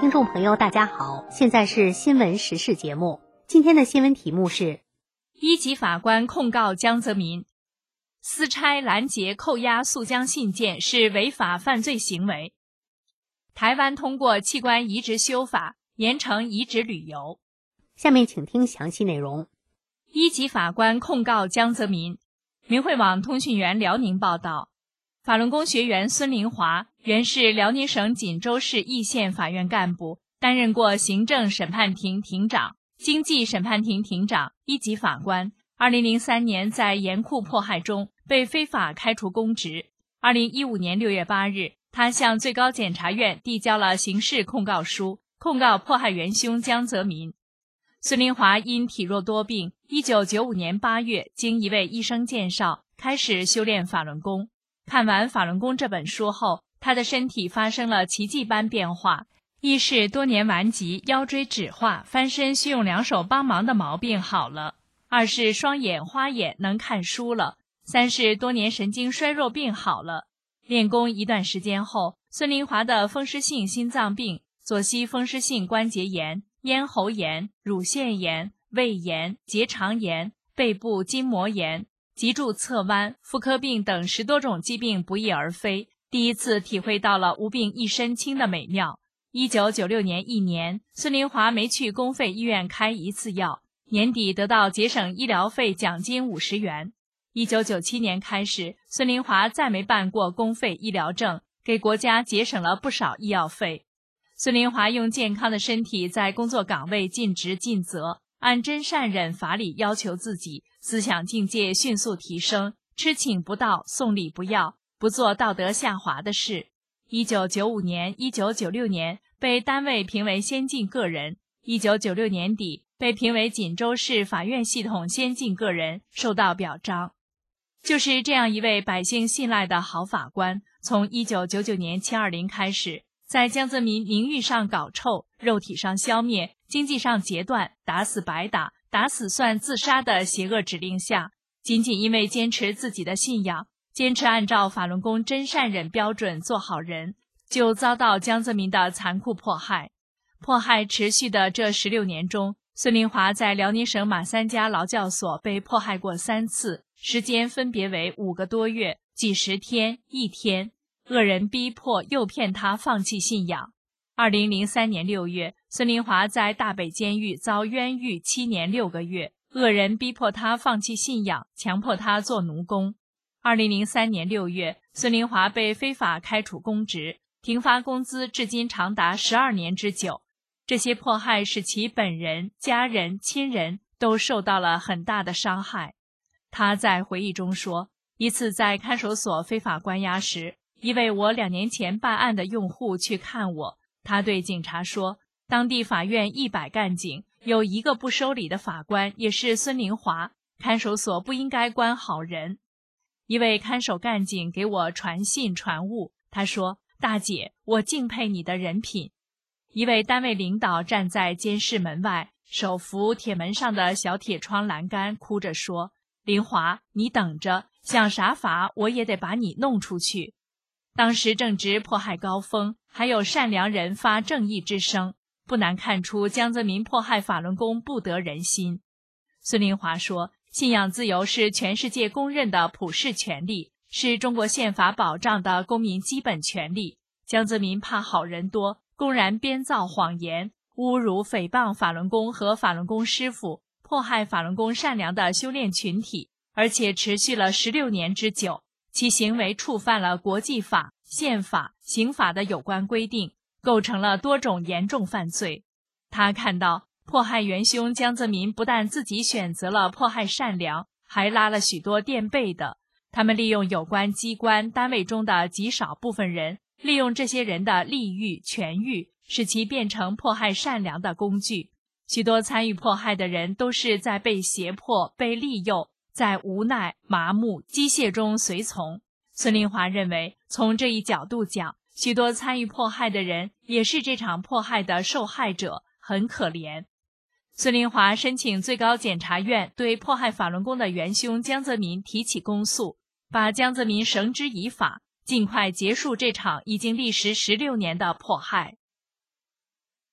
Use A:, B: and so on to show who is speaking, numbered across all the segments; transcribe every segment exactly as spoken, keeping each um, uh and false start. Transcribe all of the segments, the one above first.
A: 听众朋友大家好，现在是新闻时事节目。今天的新闻题目是：
B: 一级法官控告江泽民，私拆拦截扣押溯江信件是违法犯罪行为。台湾通过器官移植修法，严惩移植旅游。
A: 下面请听详细内容。
B: 一级法官控告江泽民。明慧网通讯员辽宁报道，法轮功学员孙林华原是辽宁省锦州市义县法院干部，担任过行政审判庭庭长、经济审判庭庭长、一级法官。二零零三年在盐库迫害中被非法开除公职。二零一五年六月八日，他向最高检察院递交了刑事控告书，控告迫害元凶江泽民。孙林华因体弱多病，一九九五年八月经一位医生介绍，开始修炼法轮功。看完《法轮功》这本书后，他的身体发生了奇迹般变化，一是多年顽疾、腰椎脂化、翻身需用两手帮忙的毛病好了；二是双眼花眼能看书了；三是多年神经衰弱病好了。练功一段时间后，孙林华的风湿性心脏病、左膝风湿性关节炎、咽喉炎、乳腺炎、胃炎、结肠炎、背部筋膜炎、脊柱侧弯、妇科病等十多种疾病不翼而飞，第一次体会到了无病一身轻的美妙。一九九六年一年，孙林华没去公费医院开一次药，年底得到节省医疗费奖金五十元。一九九七年开始，孙林华再没办过公费医疗证，给国家节省了不少医药费。孙林华用健康的身体在工作岗位尽职尽责，按真善忍法理要求自己，思想境界迅速提升，吃请不到，送礼不要，不做道德下滑的事。一九九五年、一九九六年被单位评为先进个人，一九九六年底被评为锦州市法院系统先进个人，受到表彰。就是这样一位百姓信赖的好法官，从一九九九年七二零开始，在江泽民名誉上搞臭，肉体上消灭，经济上截断，打死白打，打死算自杀的邪恶指令下，仅仅因为坚持自己的信仰，坚持按照法轮功真善忍标准做好人，就遭到江泽民的残酷迫害。迫害持续的这十六年中，孙林华在辽宁省马三家劳教所被迫害过三次，时间分别为五个多月、几十天、一天。恶人逼迫诱骗他放弃信仰。二零零三年六月，孙林华在大北监狱遭冤狱七年六个月，恶人逼迫他放弃信仰，强迫他做奴工。二零零三年六月，孙林华被非法开除公职，停发工资，至今长达十二年之久。这些迫害使其本人、家人、亲人都受到了很大的伤害。他在回忆中说，一次在看守所非法关押时，一位我两年前办案的用户去看我，他对警察说，当地法院一百干警，有一个不收礼的法官也是孙林华，看守所不应该关好人。一位看守干警给我传信传物，他说，大姐，我敬佩你的人品。一位单位领导站在监室门外，手扶铁门上的小铁窗栏杆，哭着说，林华，你等着，想啥法我也得把你弄出去。当时正值迫害高峰，还有善良人发正义之声，不难看出江泽民迫害法轮功不得人心。孙林华说，信仰自由是全世界公认的普世权利，是中国宪法保障的公民基本权利。江泽民怕好人多，公然编造谎言，侮辱诽谤法轮功和法轮功师傅，迫害法轮功善良的修炼群体，而且持续了十六年之久。其行为触犯了国际法、宪法、刑法的有关规定，构成了多种严重犯罪。他看到迫害元凶江泽民不但自己选择了迫害善良，还拉了许多垫背的。他们利用有关机关单位中的极少部分人，利用这些人的利欲、权欲，使其变成迫害善良的工具。许多参与迫害的人都是在被胁迫、被利诱，在无奈、麻木、机械中随从。孙林华认为，从这一角度讲，许多参与迫害的人也是这场迫害的受害者，很可怜。孙林华申请最高检察院对迫害法轮功的元凶江泽民提起公诉，把江泽民绳之以法，尽快结束这场已经历时十六年的迫害。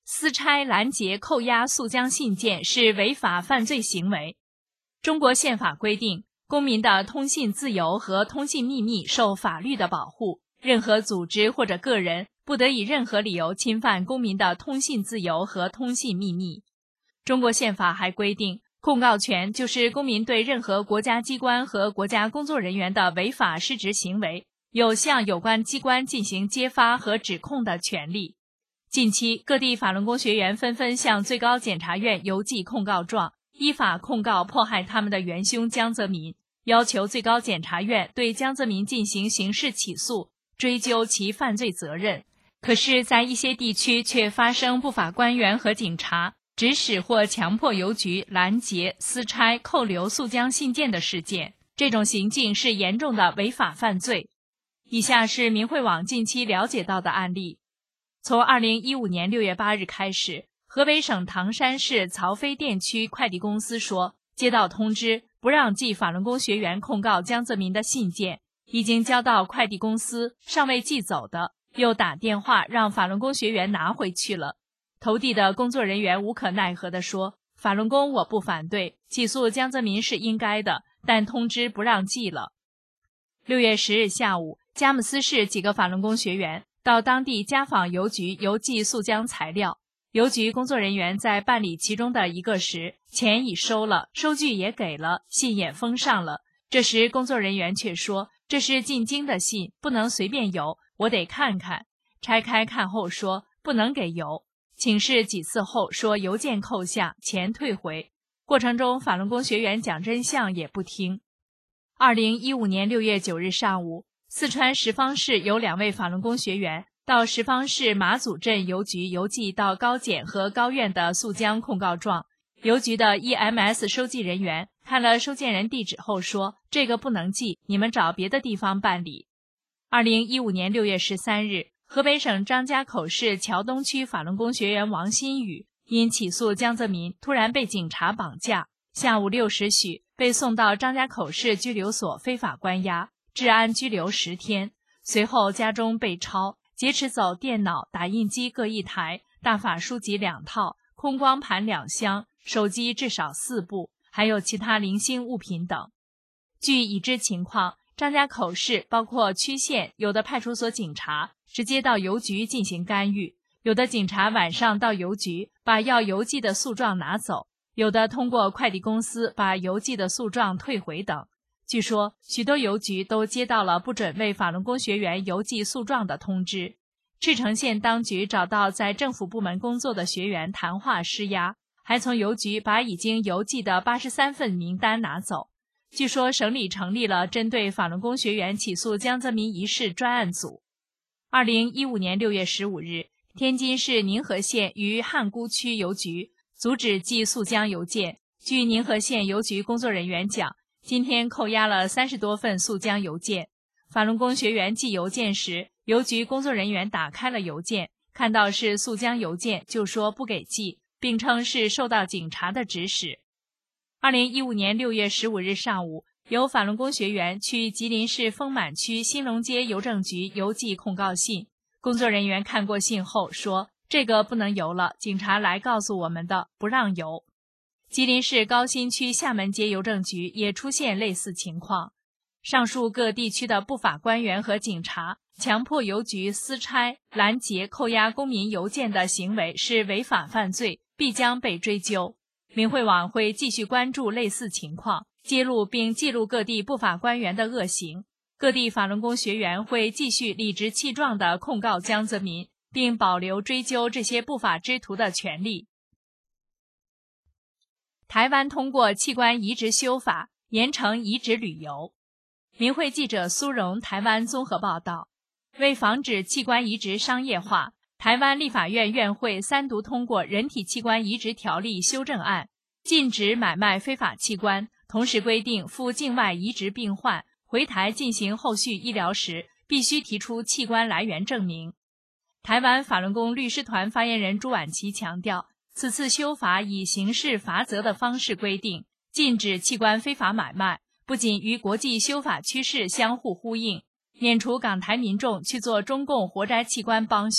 B: 私拆、拦截、扣押速将信件是违法犯罪行为。中国宪法规定，公民的通信自由和通信秘密受法律的保护，任何组织或者个人不得以任何理由侵犯公民的通信自由和通信秘密。中国宪法还规定，控告权就是公民对任何国家机关和国家工作人员的违法失职行为，有向有关机关进行揭发和指控的权利。近期，各地法轮功学员纷纷向最高检察院邮寄控告状，依法控告迫害他们的元凶江泽民，要求最高检察院对江泽民进行刑事起诉，追究其犯罪责任。可是，在一些地区却发生不法官员和警察指使或强迫邮局拦截、私拆、扣留速将信件的事件，这种行径是严重的违法犯罪。以下是明慧网近期了解到的案例。从二零一五年六月八日开始，河北省唐山市曹妃甸区快递公司说，接到通知不让寄法轮功学员控告江泽民的信件，已经交到快递公司，尚未寄走的，又打电话让法轮功学员拿回去了。投递的工作人员无可奈何地说，法轮功我不反对，起诉江泽民是应该的，但通知不让寄了。六月十日下午，佳木斯市几个法轮功学员到当地家纺邮局邮寄速将材料，邮局工作人员在办理其中的一个时，钱已收了，收据也给了，信也封上了。这时工作人员却说，这是进京的信，不能随便邮，我得看看。拆开看后说，不能给邮。请示几次后说邮件扣下，钱退回。过程中法轮功学员讲真相也不听。二零一五年六月九日上午，四川什邡市有两位法轮功学员到什邡市马祖镇邮局邮寄到高检和高院的速将控告状。邮局的 E M S 收寄人员看了收件人地址后说，这个不能寄，你们找别的地方办理。二零一五年六月十三日，河北省张家口市桥东区法轮功学员王新宇因起诉江泽民，突然被警察绑架，下午六时许被送到张家口市拘留所非法关押，治安拘留十天。随后家中被抄，劫持走电脑、打印机各一台，大法书籍两套，空光盘两箱，手机至少四部，还有其他零星物品等。据已知情况，张家口市包括区县有的派出所警察直接到邮局进行干预，有的警察晚上到邮局把要邮寄的诉状拿走，有的通过快递公司把邮寄的诉状退回等。据说许多邮局都接到了不准为法轮功学员邮寄诉状的通知。赤城县当局找到在政府部门工作的学员谈话施压，还从邮局把已经邮寄的八十三份名单拿走。据说省里成立了针对法轮功学员起诉江泽民一事专案组。二零一五年六月十五日，天津市宁河县于汉沽区邮局阻止寄速将邮件。据宁河县邮局工作人员讲，今天扣押了三十多份速将邮件。法轮功学员寄邮件时，邮局工作人员打开了邮件，看到是速将邮件，就说不给寄，并称是受到警察的指使。二零一五年六月十五日上午，有法轮功学员去吉林市丰满区兴隆街邮政局邮寄控告信，工作人员看过信后说，这个不能邮了，警察来告诉我们的，不让邮。吉林市高新区厦门街邮政局也出现类似情况。上述各地区的不法官员和警察强迫邮局私拆、拦截、扣押公民邮件的行为是违法犯罪，必将被追究。明慧网会继续关注类似情况，揭露并记录各地不法官员的恶行。各地法轮功学员会继续理直气壮地控告江泽民，并保留追究这些不法之徒的权利。台湾通过器官移植修法，严惩移植旅游。明慧记者苏荣台湾综合报道，为防止器官移植商业化，台湾立法院院会三读通过《人体器官移植条例》修正案，禁止买卖非法器官，同时规定赴境外移植病患回台进行后续医疗时，必须提出器官来源证明。台湾法轮功律师团发言人朱婉琪强调，此次修法以刑事罚则的方式规定，禁止器官非法买卖，不仅与国际修法趋势相互呼应，免除港台民众去做中共活摘器官帮凶，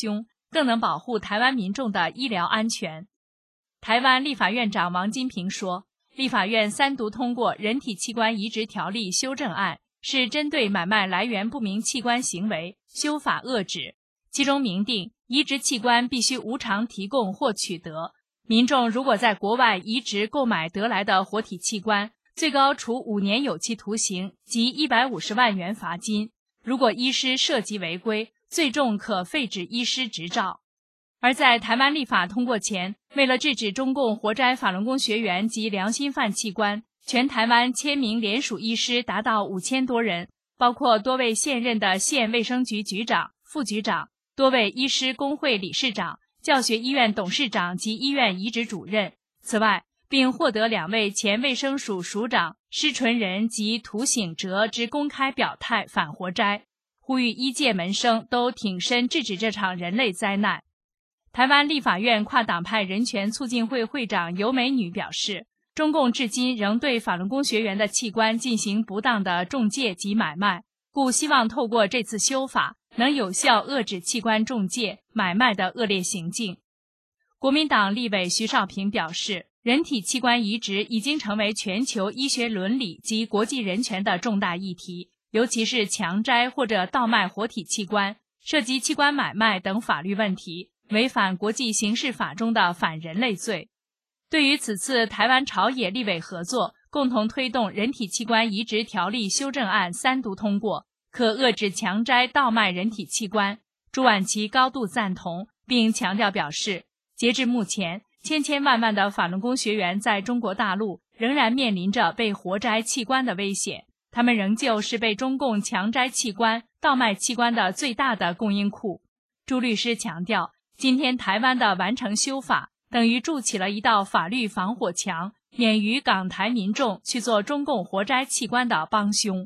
B: 更能保护台湾民众的医疗安全。台湾立法院长王金平说，立法院三读通过人体器官移植条例修正案，是针对买卖来源不明器官行为修法遏止，其中明定移植器官必须无偿提供或取得，民众如果在国外移植购买得来的活体器官，最高处五年有期徒刑及一百五十万元罚金，如果医师涉及违规，最重可废止医师执照。而在台湾立法通过前，为了制止中共活摘法轮功学员及良心犯器官，全台湾签名联署医师达到五千多人，包括多位现任的县卫生局局长、副局长，多位医师工会理事长、教学医院董事长及医院移植主任。此外，并获得两位前卫生署署长施纯仁及涂醒哲之公开表态反活摘，呼吁医界门生都挺身制止这场人类灾难。台湾立法院跨党派人权促进会会长尤美女表示，中共至今仍对法轮功学员的器官进行不当的中介及买卖，故希望透过这次修法，能有效遏制器官中介、买卖的恶劣行径。国民党立委徐少平表示，人体器官移植已经成为全球医学伦理及国际人权的重大议题，尤其是强摘或者盗卖活体器官，涉及器官买卖等法律问题，违反国际刑事法中的反人类罪。对于此次台湾朝野立委合作，共同推动人体器官移植条例修正案三读通过，可遏制强摘盗卖人体器官，朱婉琪高度赞同，并强调表示，截至目前，千千万万的法轮功学员在中国大陆仍然面临着被活摘器官的危险，他们仍旧是被中共强摘器官、盗卖器官的最大的供应库。朱律师强调，今天台湾的完成修法，等于筑起了一道法律防火墙，免于港台民众去做中共活摘器官的帮凶。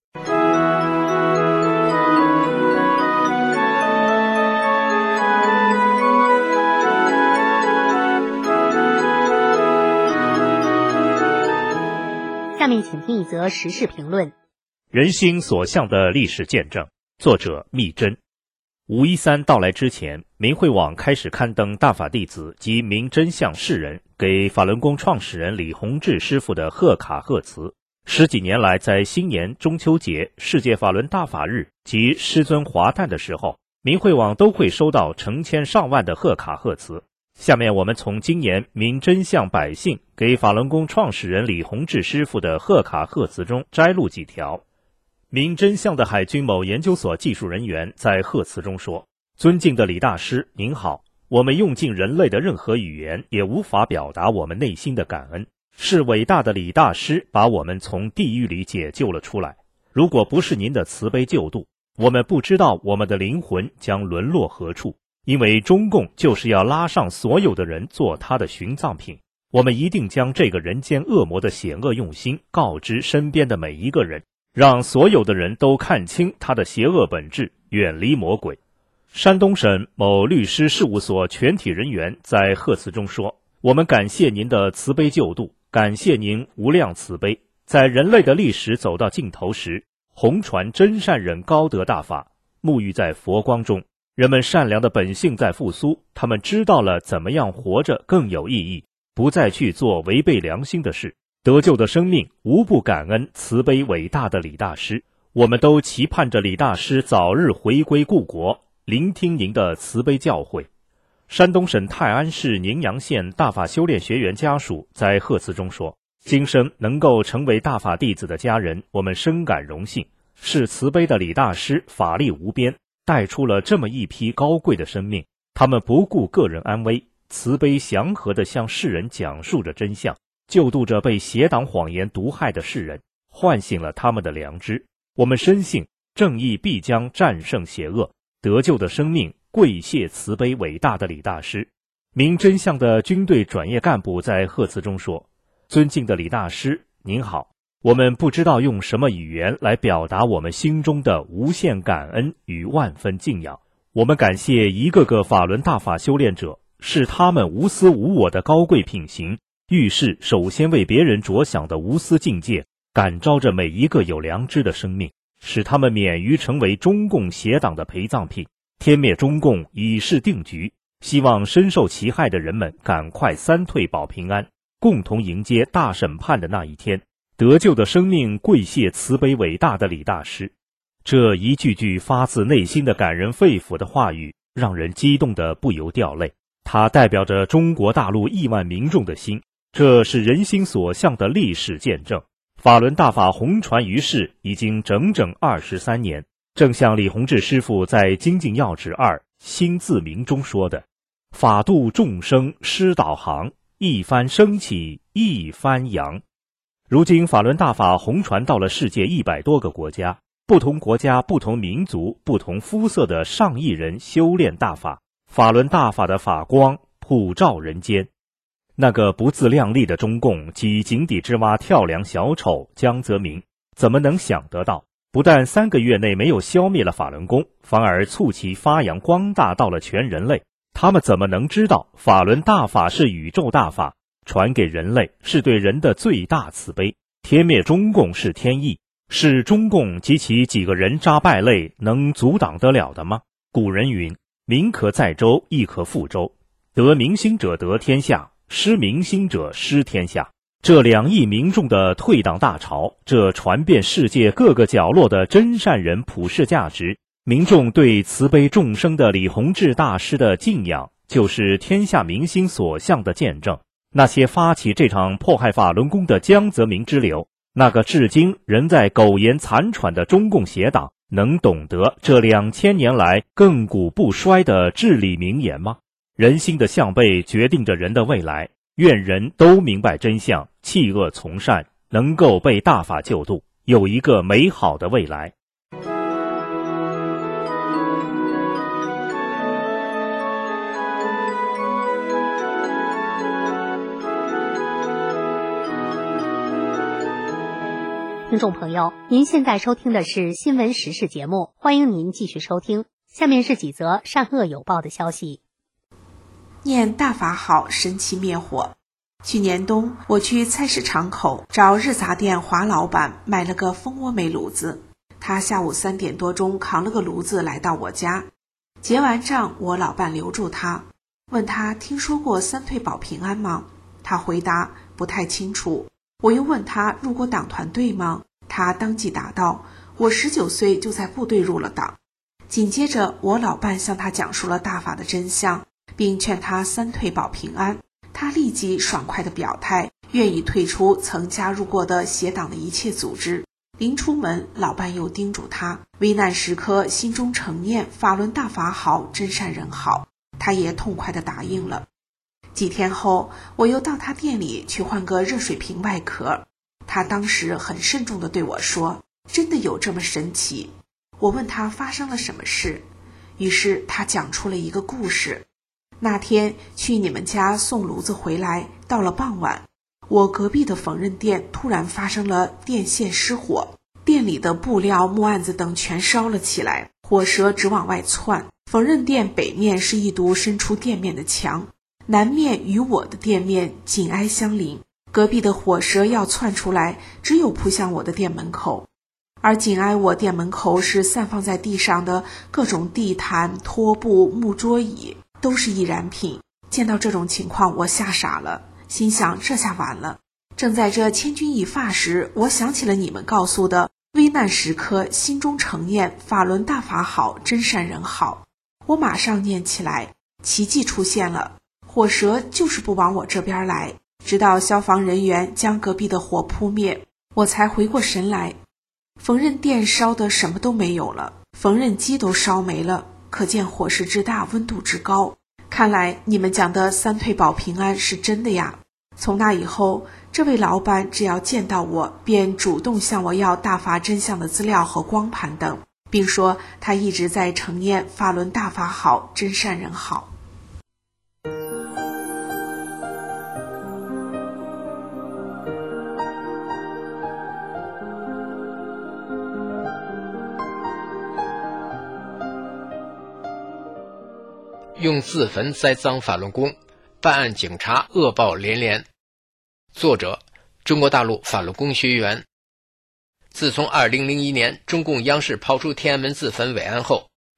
A: 下面请听一则时事评论。
C: 人心所向的历史见证，作者密真。五一三到来之前，明慧网开始刊登大法弟子及明真相世人给法轮功创始人李洪志师傅的贺卡贺词。十几年来，在新年、中秋节、世界法轮大法日及师尊华诞的时候，明慧网都会收到成千上万的贺卡贺词。下面我们从今年明真相百姓给法轮功创始人李洪志师傅的贺卡贺词中摘录几条。明真相的海军某研究所技术人员在贺词中说，尊敬的李大师您好，我们用尽人类的任何语言也无法表达我们内心的感恩，是伟大的李大师把我们从地狱里解救了出来，如果不是您的慈悲救度，我们不知道我们的灵魂将沦落何处，因为中共就是要拉上所有的人做他的殉葬品，我们一定将这个人间恶魔的险恶用心告知身边的每一个人，让所有的人都看清他的邪恶本质，远离魔鬼。山东省某律师事务所全体人员在贺词中说，我们感谢您的慈悲救度，感谢您无量慈悲，在人类的历史走到尽头时，弘传真善忍高德大法，沐浴在佛光中，人们善良的本性在复苏，他们知道了怎么样活着更有意义，不再去做违背良心的事。得救的生命无不感恩慈悲伟大的李大师，我们都期盼着李大师早日回归故国，聆听您的慈悲教诲。山东省泰安市宁阳县大法修炼学员家属在贺词中说，今生能够成为大法弟子的家人，我们深感荣幸，是慈悲的李大师法力无边，带出了这么一批高贵的生命，他们不顾个人安危，慈悲祥和地向世人讲述着真相，救度着被邪党谎言毒害的世人，唤醒了他们的良知。我们深信正义必将战胜邪恶，得救的生命跪谢慈悲伟大的李大师。明真相的军队转业干部在贺词中说，尊敬的李大师您好，我们不知道用什么语言来表达我们心中的无限感恩与万分敬仰。我们感谢一个个法轮大法修炼者，是他们无私无我的高贵品行，遇事首先为别人着想的无私境界，感召着每一个有良知的生命，使他们免于成为中共邪党的陪葬品。 天灭中共已是定局，希望深受其害的人们赶快三退保平安，共同迎接大审判的那一天。得救的生命跪谢慈悲伟大的李大师。这一句句发自内心的感人肺腑的话语，让人激动得不由掉泪。它代表着中国大陆亿万民众的心，这是人心所向的历史见证。法轮大法红传于世已经整整二十三年，正像李洪志师父在《精进要旨二心自明》中说的：法度众生师导航，一帆升起一帆扬。如今法轮大法红传到了世界一百多个国家，不同国家、不同民族、不同肤色的上亿人修炼大法，法轮大法的法光普照人间。那个不自量力的中共及井底之蛙跳梁小丑江泽民，怎么能想得到，不但三个月内没有消灭了法轮功，反而促其发扬光大到了全人类？他们怎么能知道法轮大法是宇宙大法，传给人类是对人的最大慈悲？天灭中共是天意，是中共及其几个人渣败类能阻挡得了的吗？古人云：民可载舟，亦可覆舟，得民心者得天下，失民心者失天下。这两亿民众的退党大潮，这传遍世界各个角落的真善人普世价值，民众对慈悲众生的李洪志大师的敬仰，就是天下民心所向的见证。那些发起这场迫害法轮功的江泽民之流，那个至今仍在苟延残喘的中共邪党，能懂得这两千年来亘古不衰的至理名言吗？人心的向背决定着人的未来，愿人都明白真相，弃恶从善，能够被大法救度，有一个美好的未来。
A: 听众朋友，您现在收听的是新闻时事节目，欢迎您继续收听。下面是几则善恶有报的消息。
D: 念大法好，神奇灭火。去年冬，我去菜市场口找日杂店华老板买了个蜂窝煤炉子，他下午三点多钟扛了个炉子来到我家，结完账，我老伴留住他，问他听说过三退保平安吗？他回答不太清楚。我又问他入过党团队吗？他当即答道，我十九岁就在部队入了党。紧接着，我老伴向他讲述了大法的真相，并劝他三退保平安。他立即爽快地表态，愿意退出曾加入过的邪党的一切组织。临出门，老伴又叮嘱他，危难时刻心中诚念法轮大法好，真善人好。他也痛快地答应了。几天后，我又到他店里去换个热水瓶外壳，他当时很慎重地对我说，真的有这么神奇？我问他发生了什么事，于是他讲出了一个故事。那天去你们家送炉子回来，到了傍晚，我隔壁的缝纫店突然发生了电线失火，店里的布料、木案子等全烧了起来，火舌直往外窜。缝纫店北面是一堵伸出店面的墙，南面与我的店面紧挨相邻，隔壁的火舌要窜出来，只有扑向我的店门口。而紧挨我店门口是散放在地上的各种地毯、拖布、木桌椅，都是易燃品。见到这种情况，我吓傻了，心想这下完了。正在这千钧一发时，我想起了你们告诉的危难时刻心中诚念法轮大法好，真善人好。我马上念起来，奇迹出现了，火舌就是不往我这边来，直到消防人员将隔壁的火扑灭，我才回过神来。缝纫店烧得什么都没有了，缝纫机都烧没了，可见火势之大，温度之高。看来你们讲的三退保平安是真的呀。从那以后，这位老板只要见到我，便主动向我要大法真相的资料和光盘等，并说他一直在承念法轮大法好，真善人好。
E: 用自焚栽赃法轮功，办案警察恶报连连。作者：中国大陆法轮功学员。自从二零零一年中共央视抛出天安门自焚伟案后，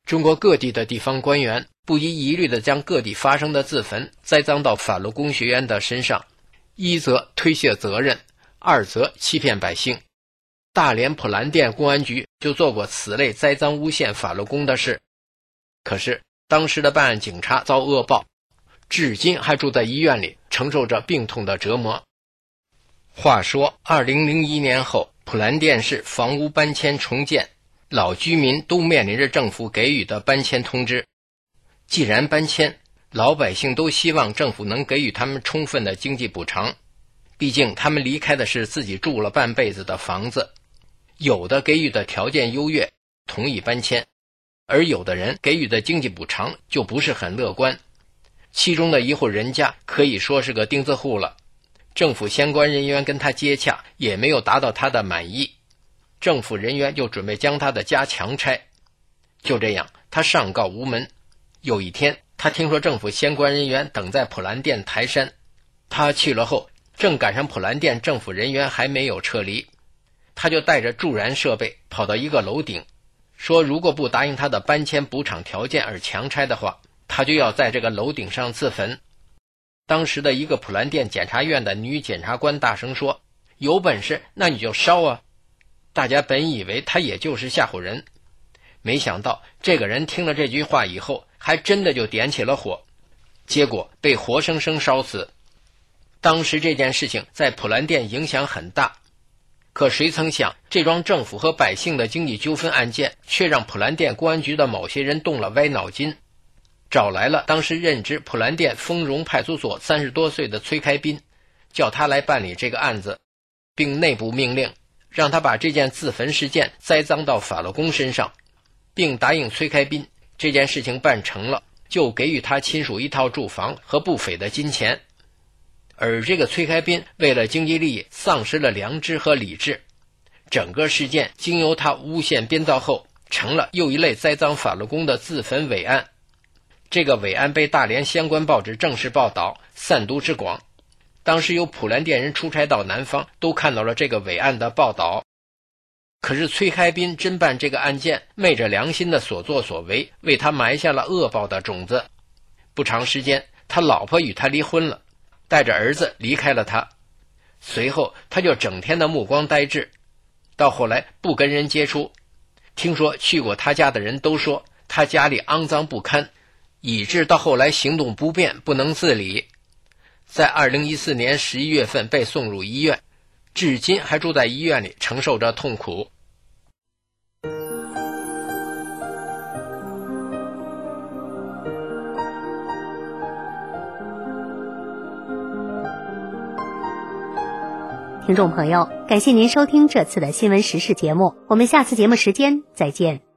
E: 中国各地的地方官员不遗余力地将各地发生的自焚栽赃到法轮功学员的身上，一则推卸责任，二则欺骗百姓。大连普兰店公安局就做过此类栽赃诬陷法轮功的事，可是当时的办案警察遭恶报，至今还住在医院里，承受着病痛的折磨。话说二零零一年后，普兰店市房屋搬迁重建，老居民都面临着政府给予的搬迁通知。既然搬迁，老百姓都希望政府能给予他们充分的经济补偿，毕竟他们离开的是自己住了半辈子的房子。有的给予的条件优越，同意搬迁，而有的人给予的经济补偿就不是很乐观。其中的一户人家可以说是个钉子户了，政府相关人员跟他接洽，也没有达到他的满意，政府人员就准备将他的家强拆。就这样，他上告无门。有一天，他听说政府相关人员等在普兰店台山，他去了后，正赶上普兰店政府人员还没有撤离，他就带着助燃设备跑到一个楼顶，说如果不答应他的搬迁补偿条件而强拆的话，他就要在这个楼顶上自焚。当时的一个普兰店检察院的女检察官大声说，有本事那你就烧啊！大家本以为他也就是吓唬人，没想到这个人听了这句话以后，还真的就点起了火，结果被活生生烧死。当时这件事情在普兰店影响很大，可谁曾想，这桩政府和百姓的经济纠纷案件却让普兰店公安局的某些人动了歪脑筋，找来了当时任职普兰店丰荣派出所三十多岁的崔开斌，叫他来办理这个案子，并内部命令让他把这件自焚事件栽赃到法轮功身上，并答应崔开斌这件事情办成了就给予他亲属一套住房和不菲的金钱。而这个崔开斌为了经济利益丧失了良知和理智，整个事件经由他诬陷编造后，成了又一类栽赃法轮功的自焚伪案。这个伪案被大连相关报纸正式报道，散读之广，当时有普兰店人出差到南方，都看到了这个伪案的报道。可是崔开斌侦办这个案件，昧着良心的所作所为，为他埋下了恶报的种子。不长时间，他老婆与他离婚了，带着儿子离开了他。随后他就整天的目光呆滞，到后来不跟人接触。听说去过他家的人都说他家里肮脏不堪，以致到后来行动不便，不能自理。在二零一四年十一月份被送入医院，至今还住在医院里承受着痛苦。
A: 听众朋友，感谢您收听这次的新闻时事节目，我们下次节目时间再见。